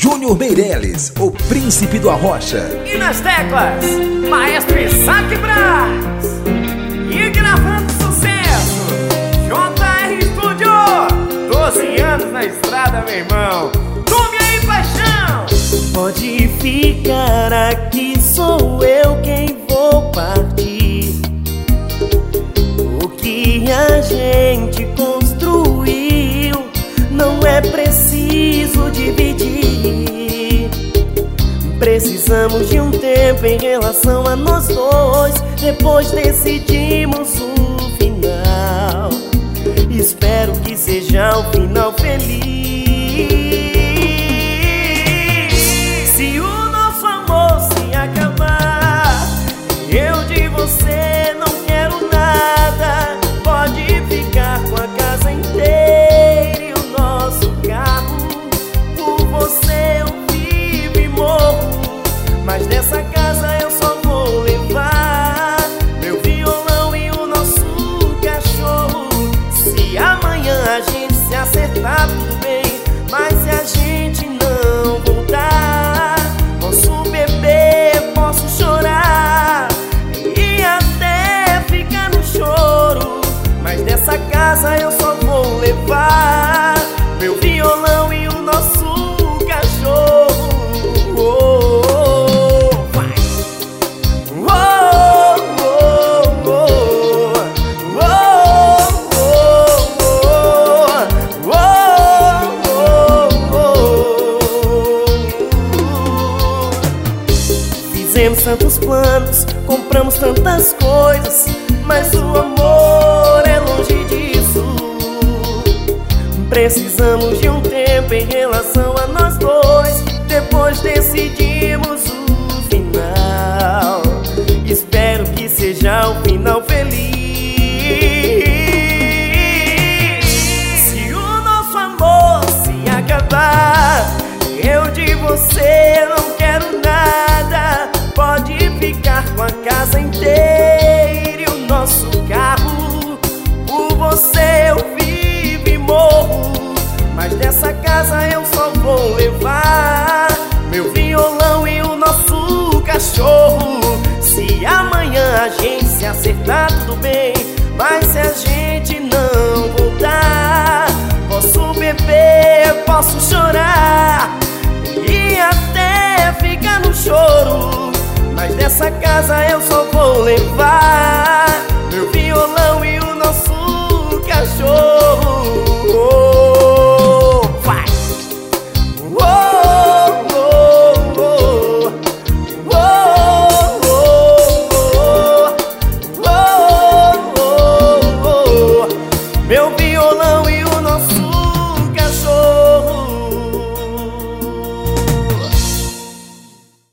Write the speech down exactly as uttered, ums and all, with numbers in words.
Júnior Meirelles, o príncipe do Arrocha. E nas teclas, Maestro Isaac Braz. E gravando sucesso, J R Studio. doze anos na estrada, meu irmão. Tome aí, paixão. Pode ficar aqui, sou eu quem vou partir. O que a gente construiu não é preciso dividir. Precisamos de um tempo em relação a nós dois. Depois decidimos o final. Espero que seja um final feliz. Se o nosso amor se acabar, eu de você não quero nada. Pode ficar com a casa inteira e o nosso carro. Por você eu vivo e morro, mas dessa casa eu só vou levar meu violão e o nosso cachorro. Se amanhã a gente se acertar, tudo bem, mas se a gente não voltar, posso beber, posso chorar e até ficar no choro, mas dessa casa eu só vou levar meu violão e o nosso cachorro. Oh, oh, oh, vai. Oh, oh, oh, oh, oh, oh, oh. Fizemos tantos planos, compramos tantas coisas, mas o amor é longe disso. Precisamos de um tempo em relação a nós dois. Depois decidimos o final. Espero que seja um final feliz. Se o nosso amor se acabar, eu de você não quero nada. Pode ficar com a casa inteira e o nosso carro. Por você eu vivo e morro, mas dessa casa eu só vou levar meu violão e o nosso cachorro. Se amanhã a gente se acertar, tudo bem, mas se a gente não voltar, posso beber, posso chorar e até ficar no choro, mas dessa casa eu só vou levar